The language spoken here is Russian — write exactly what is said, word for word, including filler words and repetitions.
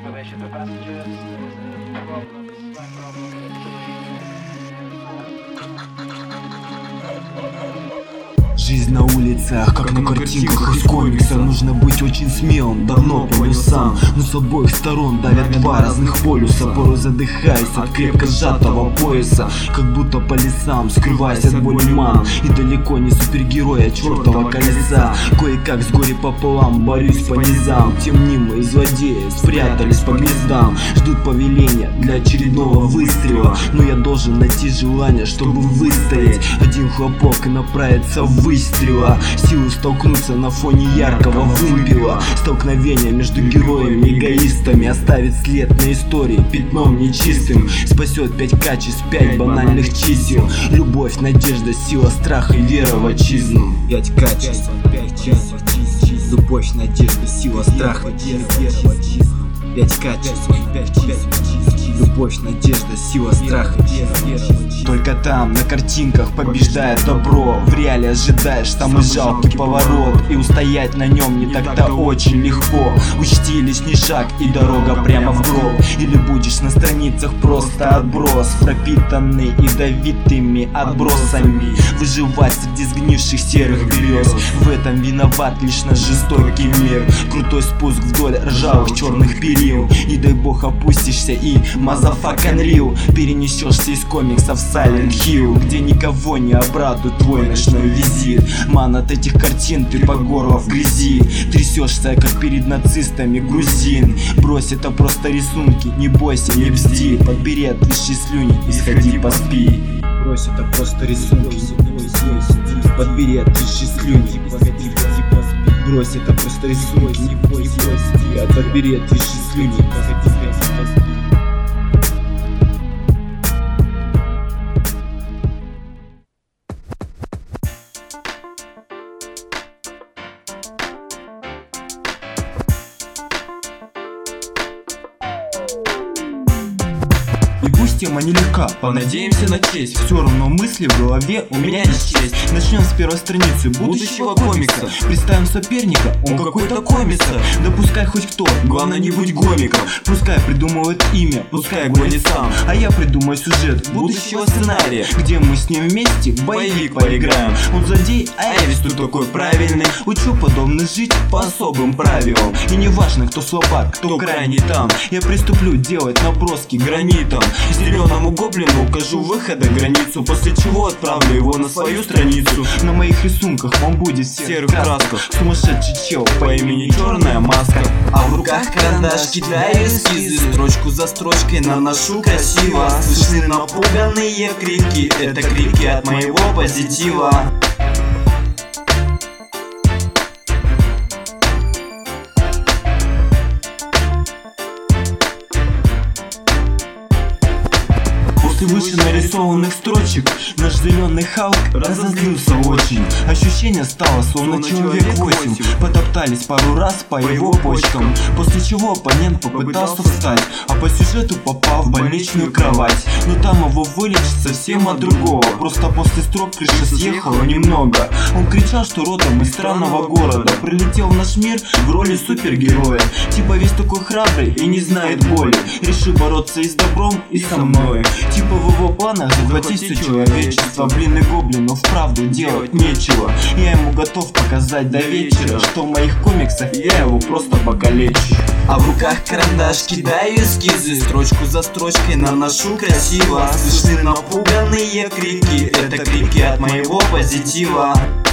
information to passengers. Problems, my problems. Жизнь на улицах, как на картинках из комикса. Нужно быть очень смелым, давно понял сам. Но с обоих сторон давят два разных полюса. Порой задыхаясь от крепко сжатого пояса, как будто по лесам, скрываясь от боли ман. И далеко не супергерой, а чертова колеса. Кое-как с горе пополам борюсь по низам. Тем мнимые злодеи спрятались по гнездам, ждут повеления для очередного выстрела. Но я должен найти желание, чтобы выстоять. Один хлопок и направиться ввысь стрела. Силы столкнуться на фоне яркого вымпела. Столкновение между героями и эгоистами оставит след на истории пятном нечистым. Спасет пять качеств, пять банальных чисел: любовь, надежда, сила, страх и вера в отчизну. Пять качеств, пять чисел: любовь, надежда, сила, страх и вера в отчизну. Пять качеств, пять чисел: любовь, надежда, сила, страх и вера в отчизну. Только там, на картинках, побеждает добро. В реале ожидаешь самый жалкий поворот, и устоять на нем не так-то очень легко. Учти лишний шаг и дорога прямо в гроб. Или будешь на страницах просто отброс, пропитанный ядовитыми отбросами. Выживать среди сгнивших серых берез. В этом виноват лишь наш жестокий мир. Крутой спуск вдоль ржавых черных перил. Не дай бог опустишься и motherfucking real. Перенесешься из комиксов в Silent Hill, где никого не обрадует твой ночной визит. Ман, от этих картин ты по горло в грязи. Трясешься, как перед нацистами грузин. Брось, это просто рисунки, не бойся, не бзди. Подбери отвисшие слюни и сходи поспи. Брось, это просто рисунки, не бойся, подбери отвисшие слюни и сходи поспи. Брось, это просто рисунки, не бойся, подбери отвисшие слюни и сходи поспи. И пусть тема нелегка, понадеемся на честь. Все равно мысли в голове у меня есть честь. Начнем с первой страницы будущего комикса. Представим соперника, он какой-то комикса. Да пускай хоть кто, главное не будь гомиком. Пускай придумывает имя, пускай гонит сам. А я придумаю сюжет будущего сценария, где мы с ним вместе в боевик поиграем. Он злодей, а я весь тут такой правильный. Учу подобно жить по особым правилам. И не важно, кто слабак, кто крайний там. Я приступлю делать наброски гранитом. Зеленому гоблину укажу выхода границу, после чего отправлю его на свою страницу. На моих рисунках он будет в серых красках. Сумасшедший чел по имени Черная Маска. А в руках карандаш, кидаю эскизы, строчку за строчкой наношу красиво. Слышны напуганные крики, это крики от моего позитива. После выше нарисованных строчек наш зеленый Халк разозлился очень. Ощущение стало словно человек восемь. Потоптались пару раз по его почкам, после чего оппонент попытался встать, а по сюжету попал в больничную кровать. Но там его вылечат совсем от другого. Просто после строк крыша съехала немного. Он кричал, что родом из странного города, прилетел в наш мир в роли супергероя. Типа весь такой храбрый и не знает боли. Решил бороться и с добром, и со мной. Типа в его планах захватить все человечество. Блин, и гоблину вправду делать нечего. Я ему готов показать до вечера, что в моих комиксах я его просто покалечу. А в руках карандаш, кидаю эскизы, строчку за строчкой наношу красиво. Слышны напуганные крики, это крики от моего позитива.